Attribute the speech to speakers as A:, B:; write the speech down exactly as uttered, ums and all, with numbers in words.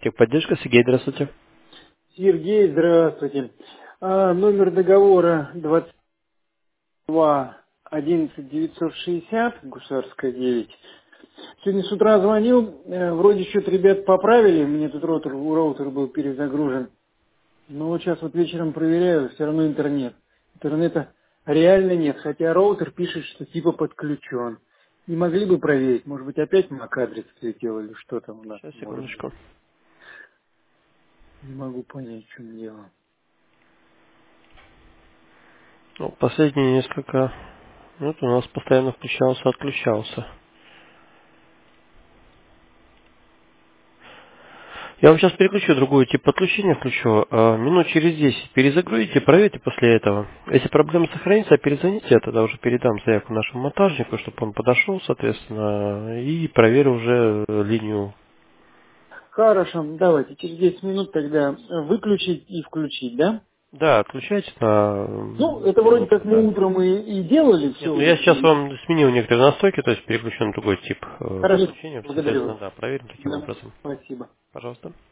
A: Техподдержка, Сергей, здравствуйте.
B: Сергей, здравствуйте. А, номер договора двадцать два одиннадцать девятьсот шестьдесят, Гусарская девять. Сегодня с утра звонил, э, вроде что-то ребят поправили, мне тут роутер, роутер был перезагружен. Но вот сейчас вот вечером проверяю, все равно интернет. Интернета реально нет, хотя роутер пишет, что типа подключен. Не могли бы проверить, может быть опять мак-адрес слетел или что там у нас
A: Сейчас,
B: может
A: секундочку.
B: быть. Не могу понять, в чем дело.
A: Ну, последние несколько минут у нас постоянно включался, отключался. Я вам сейчас переключу другой тип подключения, включу. А, минут через десять перезагрузите, проверьте после этого. Если проблема сохранится, перезвоните, я тогда уже передам заявку нашему монтажнику, чтобы он подошел, соответственно, и проверил уже э, линию.
B: Хорошо, давайте через десять минут тогда выключить и включить, да?
A: Да, отключайте на
B: Ну,
A: м,
B: это вроде
A: минуту,
B: как мы
A: да.
B: утром и, и делали все
A: Нет, ну
B: вот
A: я
B: это.
A: сейчас
B: И...
A: вам сменил некоторые настройки, то есть переключу на другой тип э,
B: Хорошо,
A: подключения,
B: благодарю
A: соответственно,
B: вас.
A: да, проверим таким
B: Да,
A: образом.
B: спасибо.
A: Пожалуйста.